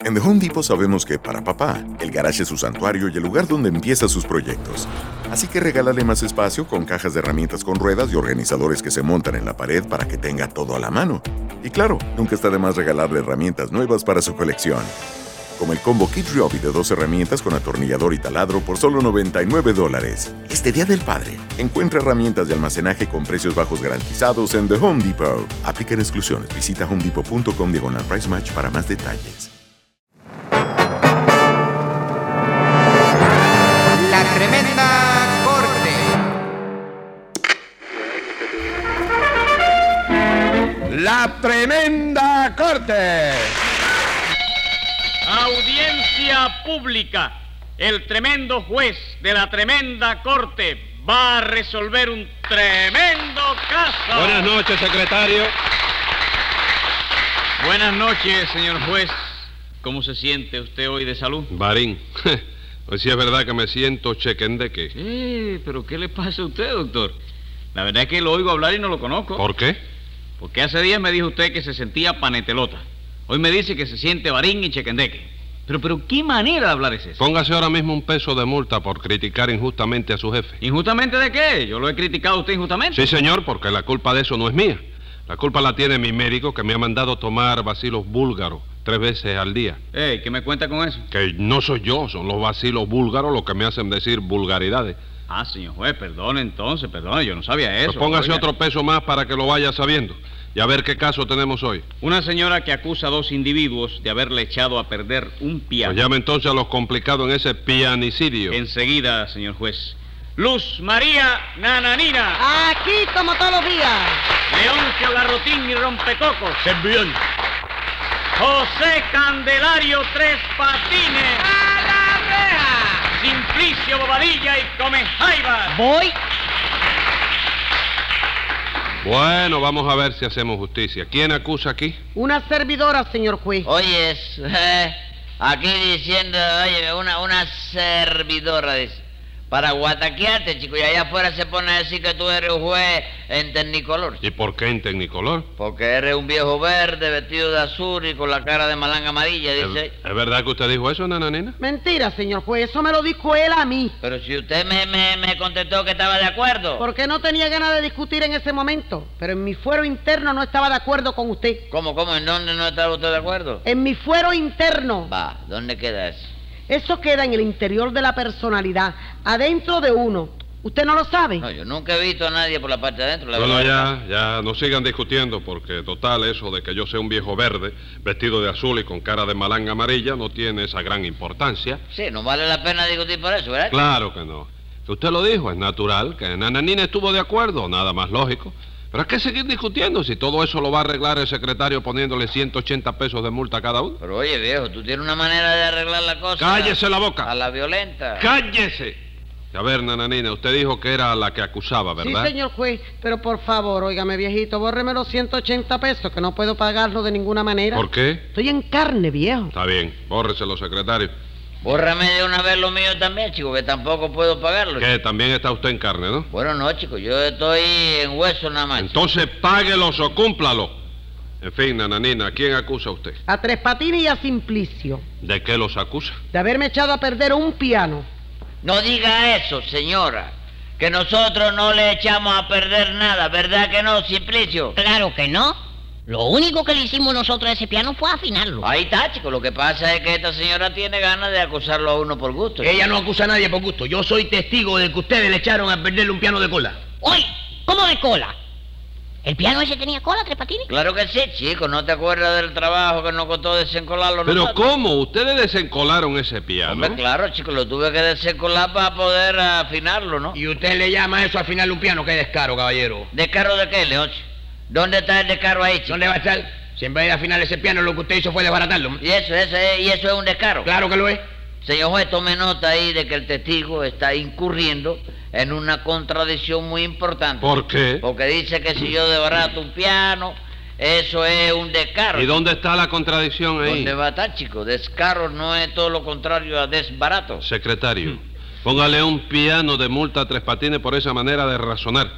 En The Home Depot sabemos que para papá, el garage es su santuario y el lugar donde empieza sus proyectos. Así que regálale más espacio con cajas de herramientas con ruedas y organizadores que se montan en la pared para que tenga todo a la mano. Y claro, nunca está de más regalarle herramientas nuevas para su colección. Como el combo Kid Ryobi de 2 herramientas con atornillador y taladro por solo $99. Este Día del Padre, encuentra herramientas de almacenaje con precios bajos garantizados en The Home Depot. Aplican exclusiones. Visita homedepot.com/price match para más detalles. La Tremenda Corte. La Tremenda Corte. Audiencia pública. El tremendo juez de la Tremenda Corte va a resolver un tremendo caso. Buenas noches, secretario. Buenas noches, señor juez. ¿Cómo se siente usted hoy de salud? Barín. Pues sí es verdad que me siento chequendeque. ¿Pero qué le pasa a usted, doctor? La verdad es que lo oigo hablar y no lo conozco. ¿Por qué? Porque hace días me dijo usted que se sentía panetelota. Hoy me dice que se siente barín y chequendeque. Pero ¿qué manera de hablar es esa? Póngase ahora mismo un peso de multa por criticar injustamente a su jefe. ¿Injustamente de qué? ¿Yo lo he criticado a usted injustamente? Sí, señor, porque la culpa de eso no es mía. La culpa la tiene mi médico, que me ha mandado tomar bacilos búlgaros 3 veces al día. ¿Qué me cuenta con eso? Que no soy yo, son los bacilos búlgaros los que me hacen decir vulgaridades. Señor juez, perdone, yo no sabía eso. Pues póngase oiga. otro peso más para que lo vaya sabiendo. Y a ver qué caso tenemos hoy. Una señora que acusa a 2 individuos de haberle echado a perder un piano. Pues llame entonces a los complicados en ese pianicidio. Enseguida, señor juez. Luz María Nananina. Aquí como todos los días. Leoncio Garrotín y Rompecocos. Bien. José Candelario Tres Patines. ¡A la reja! Simplicio Bobadilla y Comejaibas. Voy. Bueno, vamos a ver si hacemos justicia. ¿Quién acusa aquí? Una servidora, señor juez. Oye, aquí diciendo, oye, una servidora, dice, para guataquearte, chico, y allá afuera se pone a decir que tú eres un juez en Tecnicolor. ¿Y por qué en Tecnicolor? Porque eres un viejo verde, vestido de azul y con la cara de malanga amarilla, dice. ¿Es verdad que usted dijo eso, nananina? Mentira, señor juez, eso me lo dijo él a mí. Pero si usted me contestó que estaba de acuerdo. Porque no tenía ganas de discutir en ese momento. Pero en mi fuero interno no estaba de acuerdo con usted. ¿Cómo? ¿En dónde no estaba usted de acuerdo? En mi fuero interno. Va, ¿dónde queda eso? Eso queda en el interior de la personalidad, adentro de uno. ¿Usted no lo sabe? No, yo nunca he visto a nadie por la parte de adentro. Bueno, ya, no sigan discutiendo, porque total, eso de que yo sea un viejo verde, vestido de azul y con cara de malanga amarilla, no tiene esa gran importancia. Sí, no vale la pena discutir por eso, ¿verdad? Claro que no. Que usted lo dijo, es natural, que Nananina estuvo de acuerdo, nada más lógico. Pero hay que seguir discutiendo si todo eso lo va a arreglar el secretario poniéndole 180 pesos de multa a cada uno. Pero oye, viejo, tú tienes una manera de arreglar la cosa. ¡Cállese la boca! A la violenta. ¡Cállese! A ver, Nananina, usted dijo que era la que acusaba, ¿verdad? Sí, señor juez, pero por favor, óigame, viejito, bórreme los 180 pesos, que no puedo pagarlo de ninguna manera. ¿Por qué? Estoy en carne, viejo. Está bien, bórreselo, secretario. Bórrame de una vez lo mío también, chico, que tampoco puedo pagarlo. Que también está usted en carne, ¿no? Bueno, no, chico, yo estoy en hueso nada más. Entonces páguelos o cúmplalo. En fin, Nananina, ¿a quién acusa usted? A Tres Patines y a Simplicio. ¿De qué los acusa? De haberme echado a perder un piano. No diga eso, señora. Que nosotros no le echamos a perder nada, ¿verdad que no, Simplicio? Claro que no. Lo único que le hicimos nosotros a ese piano fue afinarlo. Ahí está, chico. Lo que pasa es que esta señora tiene ganas de acusarlo a uno por gusto. Ella no acusa a nadie por gusto. Yo soy testigo de que ustedes le echaron a perderle un piano de cola. Oye, ¿cómo de cola? ¿El piano ese tenía cola, Tres Patines? Claro que sí, chico. ¿No te acuerdas del trabajo que nos costó desencolarlo ¿Pero nosotros? cómo? ¿Ustedes desencolaron ese piano? Hombre, claro, chico. Lo tuve que desencolar para poder afinarlo, ¿no? ¿Y usted le llama eso afinarle un piano? ¡Qué descaro, caballero! ¿Descaro de qué, Leoncio? ¿Dónde está el descaro ahí, chico? ¿Dónde va a estar? Si en vez de afinar ese piano lo que usted hizo fue desbaratarlo. ¿Y eso es un descaro? Claro que lo es. Señor juez, tome nota ahí de que el testigo está incurriendo en una contradicción muy importante. ¿Por qué? Porque dice que si yo desbarato un piano, eso es un descaro. ¿Y dónde está la contradicción ahí? ¿Dónde va a estar, chico? Descaro no es todo lo contrario a desbarato. Secretario, póngale un piano de multa a Tres Patines por esa manera de razonar.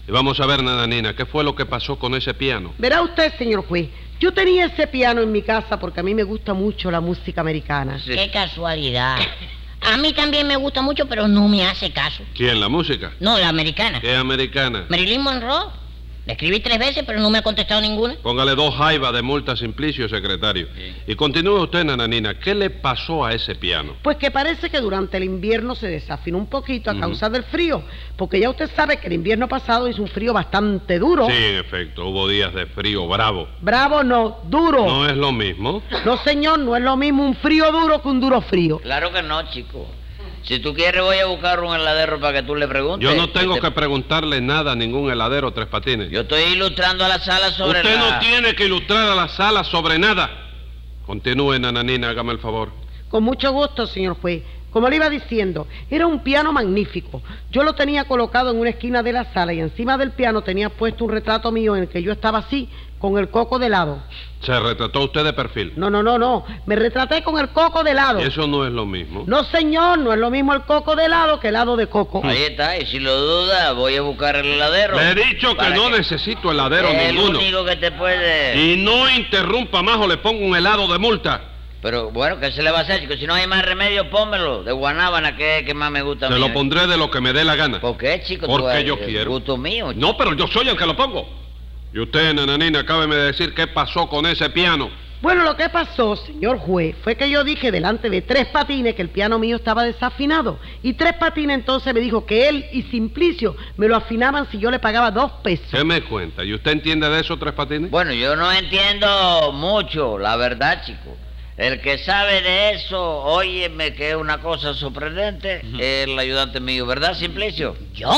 Y vamos a ver, Nananina, ¿qué fue lo que pasó con ese piano? Verá usted, señor juez, yo tenía ese piano en mi casa porque a mí me gusta mucho la música americana. Sí. Qué casualidad. A mí también me gusta mucho, pero no me hace caso. ¿Quién, la música? No, la americana. ¿Qué americana? Marilyn Monroe. Le escribí 3 veces, pero no me ha contestado ninguna. Póngale 2 jaivas de multa a Simplicio, secretario. Sí. Y continúe usted, Nananina, ¿qué le pasó a ese piano? Pues que parece que durante el invierno se desafinó un poquito a causa del frío, porque ya usted sabe que el invierno pasado hizo un frío bastante duro. Sí, en efecto, hubo días de frío bravo. Bravo no, duro. ¿No es lo mismo? No, señor, no es lo mismo un frío duro que un duro frío. Claro que no, chico. Si tú quieres, voy a buscar un heladero para que tú le preguntes. Yo no tengo que preguntarle nada a ningún heladero, Tres Patines. Yo estoy ilustrando a la sala sobre Usted la... no tiene que ilustrar a la sala sobre nada. Continúe, Nananina, hágame el favor. Con mucho gusto, señor juez. Como le iba diciendo, era un piano magnífico. Yo lo tenía colocado en una esquina de la sala y encima del piano tenía puesto un retrato mío en el que yo estaba así, con el coco de lado. ¿Se retrató usted de perfil? No. Me retraté con el coco de lado. Y eso no es lo mismo. No, señor, no es lo mismo el coco de lado que el lado de coco. Ahí está, y si lo duda, voy a buscar el heladero. Le he dicho que para no necesito heladero es ninguno. el único que te puede... Y no interrumpa más o le pongo un helado de multa. Pero bueno, ¿qué se le va a hacer, chico? Si no hay más remedio, pónmelo. De guanábana, que es que más me gusta a Se mí. lo pondré de lo que me dé la gana. ¿Por qué, chico? Porque Tú, yo es quiero. gusto mío, chico. No, pero yo soy el que lo pongo. Y usted, Nananina, acábeme de decir qué pasó con ese piano. Bueno, lo que pasó, señor juez, fue que yo dije delante de Tres Patines que el piano mío estaba desafinado. Y Tres Patines entonces me dijo que él y Simplicio me lo afinaban si yo le pagaba 2 pesos. ¿Qué me cuenta? ¿Y usted entiende de eso, Tres Patines? Bueno, yo no entiendo mucho, la verdad, chico. El que sabe de eso, óyeme que es una cosa sorprendente, es el ayudante mío, ¿verdad, Simplicio? ¿Yo?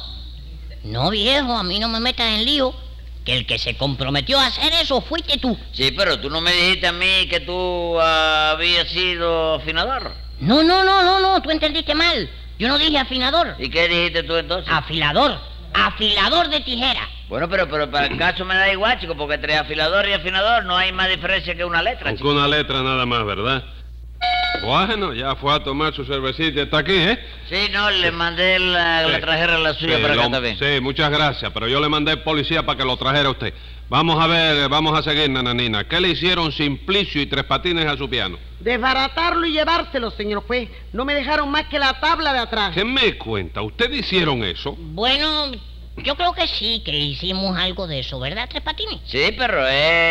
No, viejo, a mí no me metas en lío. Que el que se comprometió a hacer eso fuiste tú. Sí, pero tú no me dijiste a mí que tú habías sido afinador. No, tú entendiste mal. Yo no dije afinador. ¿Y qué dijiste tú entonces? Afilador de tijera. Bueno, pero para el caso me da igual, chico, porque entre afilador y afinador no hay más diferencia que una letra, Aunque chico. una letra nada más, ¿verdad? Bueno, ya fue a tomar su cervecita y está aquí, ¿eh? Sí, no, le mandé le trajera la suya para acá también. Sí, muchas gracias, pero yo le mandé policía para que lo trajera usted. Vamos a ver, vamos a seguir, Nananina. ¿Qué le hicieron Simplicio y Tres Patines a su piano? Desbaratarlo y llevárselo, señor juez. No me dejaron más que la tabla de atrás. ¿Qué me cuenta? ¿Ustedes hicieron eso? Bueno, yo creo que sí, que hicimos algo de eso, ¿verdad, Tres Patines? Sí, pero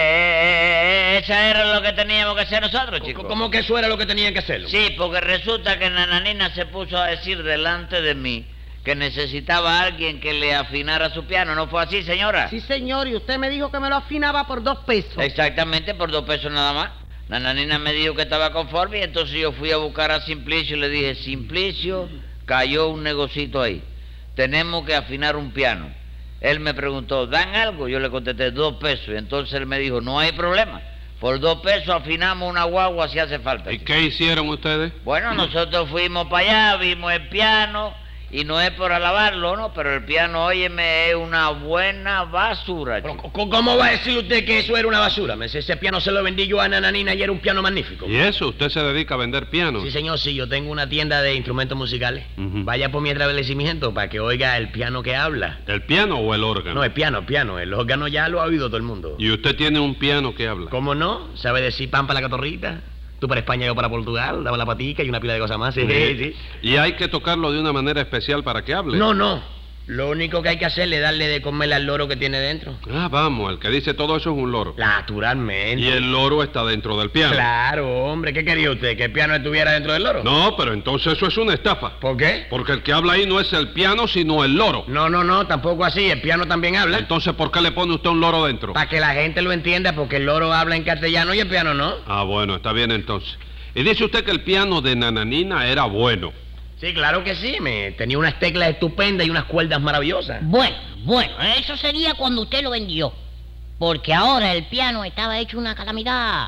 esa era lo que teníamos que hacer nosotros, chicos. ¿Cómo que eso era lo que tenían que hacerlo? Sí, porque resulta que Nananina se puso a decir delante de mí que necesitaba a alguien que le afinara su piano. ¿No fue así, señora? Sí, señor, y usted me dijo que me lo afinaba por 2 pesos. Exactamente, por 2 pesos nada más. Nananina me dijo que estaba conforme y entonces yo fui a buscar a Simplicio y le dije, Simplicio, cayó un negocito ahí. Tenemos que afinar un piano. Él me preguntó, ¿dan algo? Yo le contesté 2 pesos. Y entonces él me dijo, no hay problema. Por 2 pesos afinamos una guagua si hace falta. ¿Y qué hicieron ustedes? Bueno, nosotros fuimos para allá, vimos el piano, y no es por alabarlo, ¿no? Pero el piano, óyeme, es una buena basura, chico. ¿Cómo va a decir usted que eso era una basura? Ese piano se lo vendí yo a Nananina y era un piano magnífico. ¿Y eso? ¿Usted se dedica a vender pianos? Sí, señor, sí, yo tengo una tienda de instrumentos musicales. Ujú. Vaya por mi establecimiento para que oiga el piano que habla. ¿El piano o el órgano? No, el piano. El órgano ya lo ha oído todo el mundo. ¿Y usted tiene un piano que habla? ¿Cómo no? ¿Sabe decir pan para la catorrita? Tú para España, yo para Portugal, dame la patica y una pila de cosas más. Sí, sí. ¿Y hay que tocarlo de una manera especial para que hable? No. Lo único que hay que hacer es darle de comer al loro que tiene dentro. Ah, vamos, el que dice todo eso es un loro. Naturalmente. Y el loro está dentro del piano. Claro, hombre, ¿qué quería usted? ¿Que el piano estuviera dentro del loro? No, pero entonces eso es una estafa. ¿Por qué? Porque el que habla ahí no es el piano, sino el loro. No, tampoco así. El piano también habla. Entonces, ¿por qué le pone usted un loro dentro? Para que la gente lo entienda, porque el loro habla en castellano y el piano no. Ah, bueno, está bien entonces. Y dice usted que el piano de Nananina era bueno. Sí, claro que sí. Tenía unas teclas estupendas y unas cuerdas maravillosas. Bueno, eso sería cuando usted lo vendió. Porque ahora el piano estaba hecho una calamidad.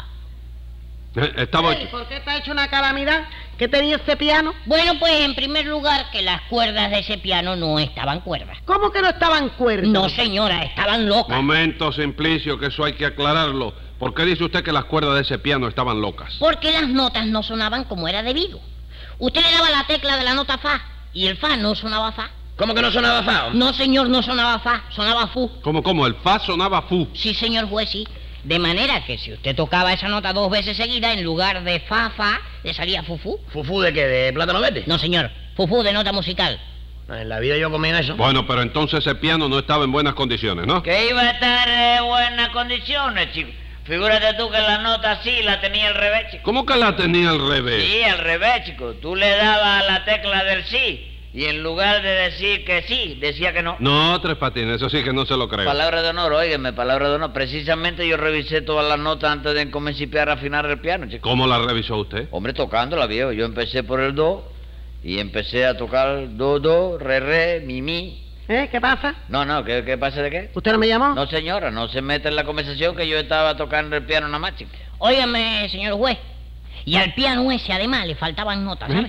Estaba... Ey, ¿por qué está hecho una calamidad? ¿Qué tenía ese piano? Bueno, pues en primer lugar que las cuerdas de ese piano no estaban cuerdas. ¿Cómo que no estaban cuerdas? No, señora, estaban locas. Momento, Simplicio, que eso hay que aclararlo. ¿Por qué dice usted que las cuerdas de ese piano estaban locas? Porque las notas no sonaban como era debido. Usted le daba la tecla de la nota fa y el fa no sonaba fa. ¿Cómo que no sonaba fa? No, señor, no sonaba fa, sonaba fu. ¿Cómo? El fa sonaba fu. Sí, señor juez, sí. De manera que si usted tocaba esa nota 2 veces seguidas, en lugar de fa, le salía fufú. ¿Fufú de qué? ¿De plátano verde? No, señor, fufú de nota musical. En la vida yo comía eso. Bueno, pero entonces ese piano no estaba en buenas condiciones, ¿no? Que iba a estar en buenas condiciones, chico. Figúrate tú que la nota sí la tenía al revés, chico. ¿Cómo que la tenía al revés? Sí, al revés, chico. Tú le dabas a la tecla del sí y en lugar de decir que sí, decía que no. No, Tres Patines, eso sí que no se lo creo. Palabra de honor, óigame, palabra de honor. Precisamente yo revisé todas las notas antes de comenzar a afinar el piano, chico. ¿Cómo la revisó usted? Hombre, tocándola, viejo. Yo empecé por el do y empecé a tocar do, re, mi. ¿Qué pasa? No, ¿qué pasa de qué? ¿Usted no me llamó? No, señora, no se mete en la conversación que yo estaba tocando el piano nada más, chico. Óigame, señor juez, y al piano ese además le faltaban notas, ¿sabe?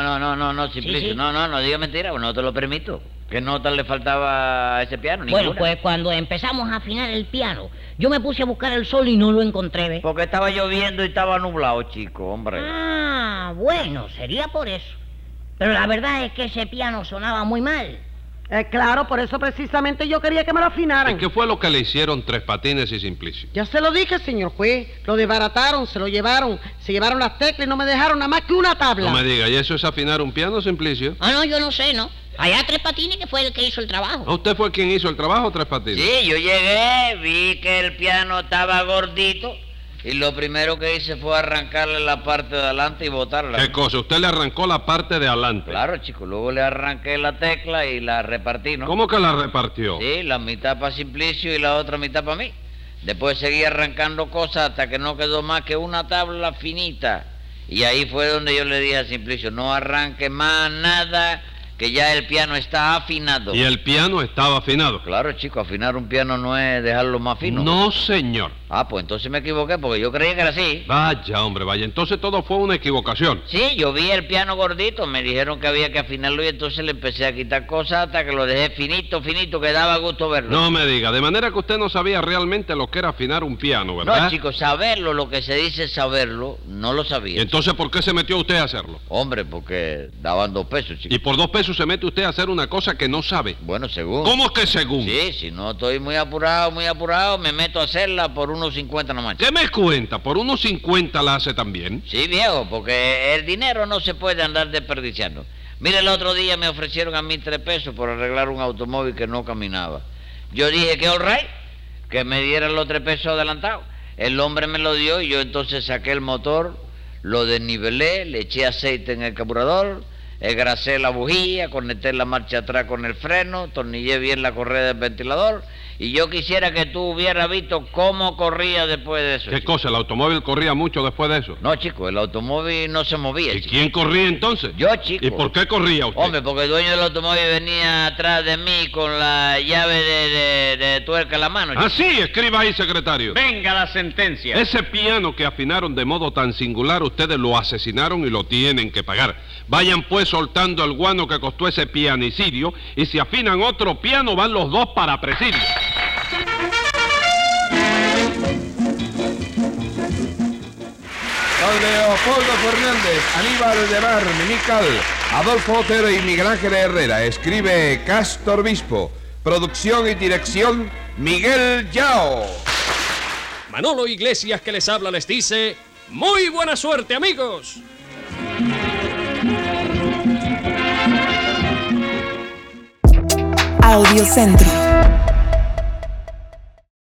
No, Simplicio. Sí. No diga mentira, no te lo permito. ¿Qué notas le faltaba a ese piano? Ninguna. Bueno, pues cuando empezamos a afinar el piano, yo me puse a buscar el sol y no lo encontré, ¿ves? Porque estaba lloviendo y estaba nublado, chico, hombre. Ah, bueno, sería por eso. Pero la verdad es que ese piano sonaba muy mal. Claro, por eso precisamente yo quería que me lo afinaran. ¿Y qué fue lo que le hicieron Tres Patines y Simplicio? Ya se lo dije, señor juez. Lo desbarataron, se lo llevaron. Se llevaron las teclas y no me dejaron nada más que una tabla. No me diga, ¿y eso es afinar un piano, Simplicio? Ah, no, yo no sé, ¿no? Allá Tres Patines que fue el que hizo el trabajo. ¿A usted fue quien hizo el trabajo, Tres Patines? Sí, yo llegué, vi que el piano estaba gordito y lo primero que hice fue arrancarle la parte de adelante y botarla. ¿Qué cosa? ¿Usted le arrancó la parte de adelante? Claro, chico, luego le arranqué la tecla y la repartí, ¿no? ¿Cómo que la repartió? Sí, la mitad para Simplicio y la otra mitad para mí. Después seguí arrancando cosas hasta que no quedó más que una tabla finita. Y ahí fue donde yo le dije a Simplicio, no arranque más nada, que ya el piano está afinado. ¿Y el piano estaba afinado? Claro, chico, afinar un piano no es dejarlo más fino. No, señor. Ah, pues entonces me equivoqué, porque yo creía que era así. Vaya, hombre, vaya. Entonces todo fue una equivocación. Sí, yo vi el piano gordito, me dijeron que había que afinarlo y entonces le empecé a quitar cosas hasta que lo dejé finito, que daba gusto verlo. No me diga, de manera que usted no sabía realmente lo que era afinar un piano, ¿verdad? No, chico, saberlo, lo que se dice saberlo, no lo sabía. ¿Y entonces por qué se metió usted a hacerlo? Hombre, porque daban 2 pesos, chico. Y por 2 pesos se mete usted a hacer una cosa que no sabe. Bueno, según. ¿Cómo es que según? Sí, si no estoy muy apurado, me meto a hacerla por unos 50 nomás. ¿Qué me cuenta? ¿Por unos 50 la hace también? Sí, viejo, porque el dinero no se puede andar desperdiciando. Mire, el otro día me ofrecieron a mí 3 pesos por arreglar un automóvil que no caminaba. Yo dije que all right, que me dieran los 3 pesos adelantados. El hombre me lo dio y yo entonces saqué el motor, lo desnivelé, le eché aceite en el carburador, engrasé la bujía, conecté la marcha atrás con el freno, tornillé bien la correa del ventilador y yo quisiera que tú hubieras visto cómo corría después de eso. ¿Qué cosa? ¿El automóvil corría mucho después de eso? No, chico, el automóvil no se movía. ¿Y chico. quién corría entonces? Yo, chico. ¿Y por qué corría usted? Hombre, porque el dueño del automóvil venía atrás de mí con la llave de tuerca en la mano. Chico. Ah, sí, escriba ahí, secretario. Venga la sentencia. Ese piano que afinaron de modo tan singular, ustedes lo asesinaron y lo tienen que pagar. Vayan pues soltando el guano que costó ese pianicidio y si afinan otro piano van los 2 para presidio. Don Leopoldo Fernández, Aníbal de Mar, Mimical, Adolfo Otero y Miguel Ángel Herrera. Escribe Castor Bispo. Producción y dirección Miguel Yao. Manolo Iglesias, que les habla, les dice: ¡muy buena suerte, amigos! Audiocentro.